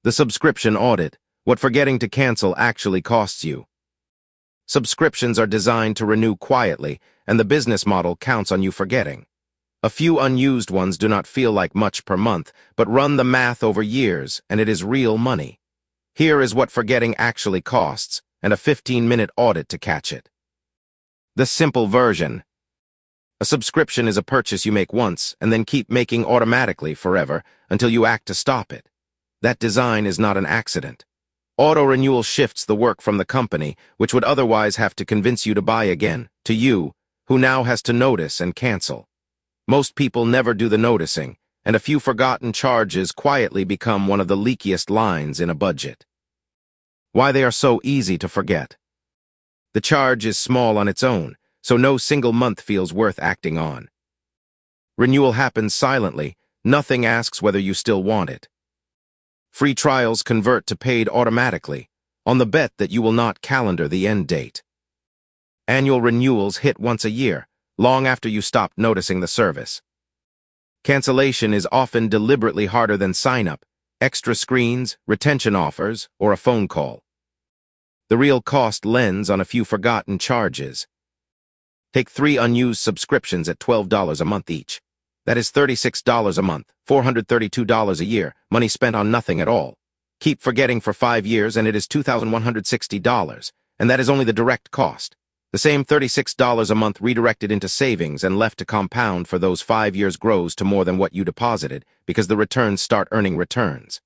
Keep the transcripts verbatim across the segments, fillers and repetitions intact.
The subscription audit, what forgetting to cancel actually costs you. Subscriptions are designed to renew quietly, and the business model counts on you forgetting. A few unused ones do not feel like much per month, but run the math over years, and it is real money. Here is what forgetting actually costs, and a fifteen-minute audit to catch it. The simple version. A subscription is a purchase you make once and then keep making automatically forever until you act to stop it. That design is not an accident. Auto-renewal shifts the work from the company, which would otherwise have to convince you to buy again, to you, who now has to notice and cancel. Most people never do the noticing, and a few forgotten charges quietly become one of the leakiest lines in a budget. Why they are so easy to forget. The charge is small on its own, so no single month feels worth acting on. Renewal happens silently, nothing asks whether you still want it. Free trials convert to paid automatically, on the bet that you will not calendar the end date. Annual renewals hit once a year, long after you stopped noticing the service. Cancellation is often deliberately harder than sign-up, extra screens, retention offers, or a phone call. The real cost lends on a few forgotten charges. Take three unused subscriptions at twelve dollars a month each. That is thirty-six dollars a month, four hundred thirty-two dollars a year, money spent on nothing at all. Keep forgetting for five years and it is two thousand one hundred sixty dollars, and that is only the direct cost. The same thirty-six dollars a month redirected into savings and left to compound for those five years grows to more than what you deposited because the returns start earning returns.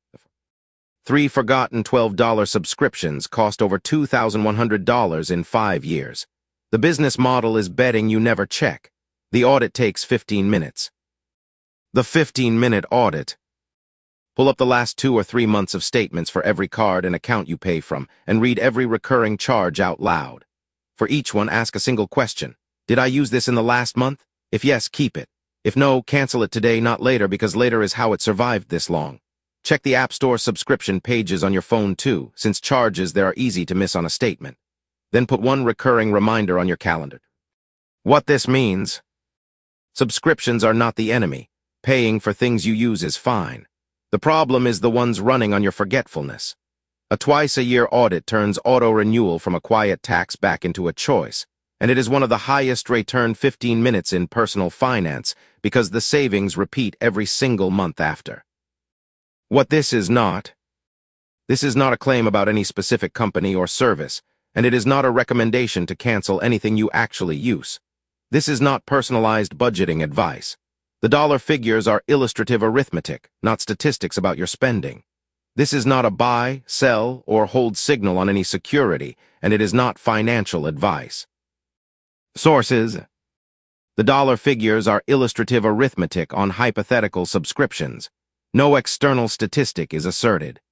Three forgotten twelve dollar subscriptions cost over two thousand one hundred dollars in five years. The business model is betting you never check. The audit takes fifteen minutes. The fifteen-minute audit. Pull up the last two or three months of statements for every card and account you pay from and read every recurring charge out loud. For each one, ask a single question. Did I use this in the last month? If yes, keep it. If no, cancel it today, not later, because later is how it survived this long. Check the App Store subscription pages on your phone too, since charges there are easy to miss on a statement. Then put one recurring reminder on your calendar. What this means? Subscriptions are not the enemy. Paying for things you use is fine. The problem is the ones running on your forgetfulness. A twice-a-year audit turns auto-renewal from a quiet tax back into a choice, and it is one of the highest return fifteen minutes in personal finance because the savings repeat every single month after. What this is not. This is not a claim about any specific company or service, and it is not a recommendation to cancel anything you actually use. This is not personalized budgeting advice. The dollar figures are illustrative arithmetic, not statistics about your spending. This is not a buy, sell, or hold signal on any security, and it is not financial advice. Sources. The dollar figures are illustrative arithmetic on hypothetical subscriptions. No external statistic is asserted.